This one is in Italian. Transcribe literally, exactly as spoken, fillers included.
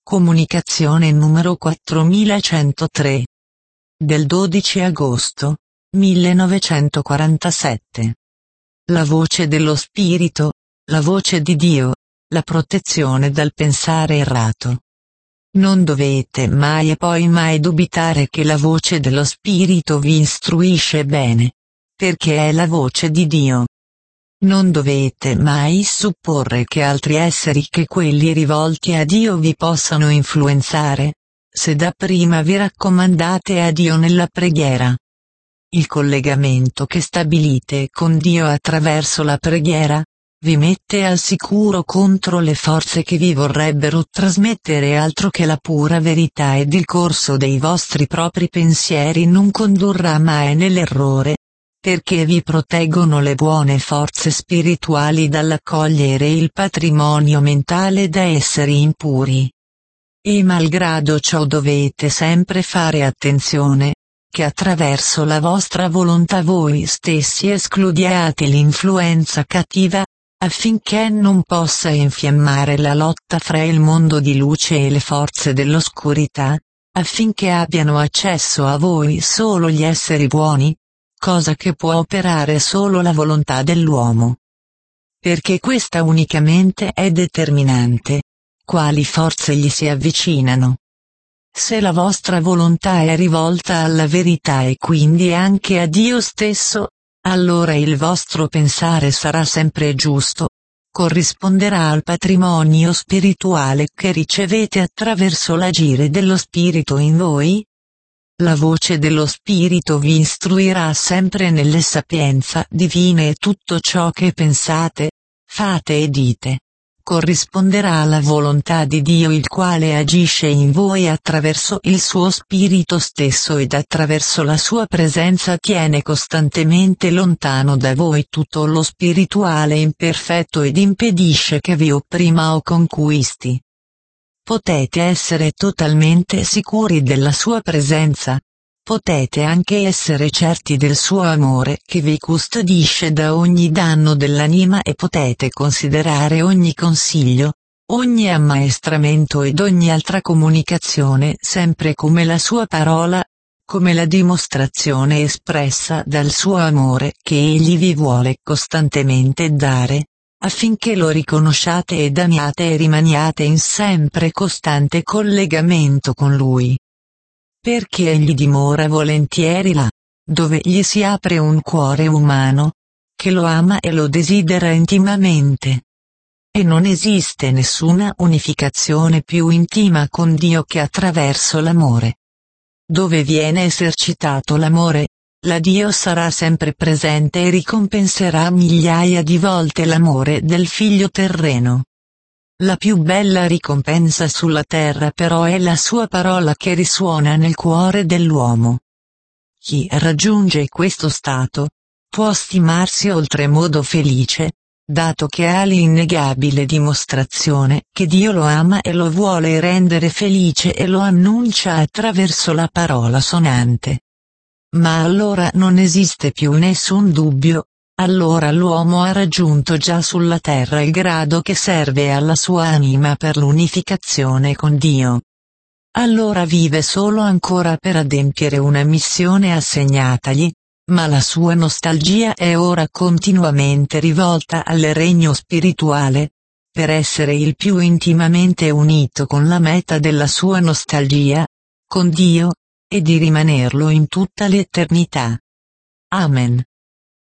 Comunicazione numero quattromilacentotre. Del dodici agosto millenovecentoquarantasette. La voce dello Spirito, la voce di Dio, la protezione dal pensare errato. Non dovete mai e poi mai dubitare che la voce dello Spirito vi istruisce bene, perché è la voce di Dio. Non dovete mai supporre che altri esseri che quelli rivolti a Dio vi possano influenzare, se dapprima vi raccomandate a Dio nella preghiera. Il collegamento che stabilite con Dio attraverso la preghiera, vi mette al sicuro contro le forze che vi vorrebbero trasmettere altro che la pura verità, ed il corso dei vostri propri pensieri non condurrà mai nell'errore, perché vi proteggono le buone forze spirituali dall'accogliere il patrimonio mentale da esseri impuri. E malgrado ciò dovete sempre fare attenzione, che attraverso la vostra volontà voi stessi escludiate l'influenza cattiva, affinché non possa infiammare la lotta fra il mondo di luce e le forze dell'oscurità, affinché abbiano accesso a voi solo gli esseri buoni, cosa che può operare solo la volontà dell'uomo. Perché questa unicamente è determinante, quali forze gli si avvicinano. Se la vostra volontà è rivolta alla verità e quindi anche a Dio stesso, allora il vostro pensare sarà sempre giusto, corrisponderà al patrimonio spirituale che ricevete attraverso l'agire dello Spirito in voi. La voce dello Spirito vi istruirà sempre nelle sapienza divine, e tutto ciò che pensate, fate e dite corrisponderà alla volontà di Dio, il quale agisce in voi attraverso il suo Spirito stesso, ed attraverso la sua presenza tiene costantemente lontano da voi tutto lo spirituale imperfetto ed impedisce che vi opprima o conquisti. Potete essere totalmente sicuri della sua presenza. Potete anche essere certi del suo amore che vi custodisce da ogni danno dell'anima, e potete considerare ogni consiglio, ogni ammaestramento ed ogni altra comunicazione sempre come la sua parola, come la dimostrazione espressa dal suo amore che egli vi vuole costantemente dare, affinché lo riconosciate ed amiate e rimaniate in sempre costante collegamento con lui. Perché egli dimora volentieri là, dove gli si apre un cuore umano, che lo ama e lo desidera intimamente. E non esiste nessuna unificazione più intima con Dio che attraverso l'amore. Dove viene esercitato l'amore, la Dio sarà sempre presente e ricompenserà migliaia di volte l'amore del figlio terreno. La più bella ricompensa sulla terra però è la sua parola che risuona nel cuore dell'uomo. Chi raggiunge questo stato, può stimarsi oltremodo felice, dato che ha l'innegabile dimostrazione che Dio lo ama e lo vuole rendere felice, e lo annuncia attraverso la parola sonante. Ma allora non esiste più nessun dubbio. Allora l'uomo ha raggiunto già sulla terra il grado che serve alla sua anima per l'unificazione con Dio. Allora vive solo ancora per adempiere una missione assegnatagli, ma la sua nostalgia è ora continuamente rivolta al regno spirituale, per essere il più intimamente unito con la meta della sua nostalgia, con Dio, e di rimanerlo in tutta l'eternità. Amen.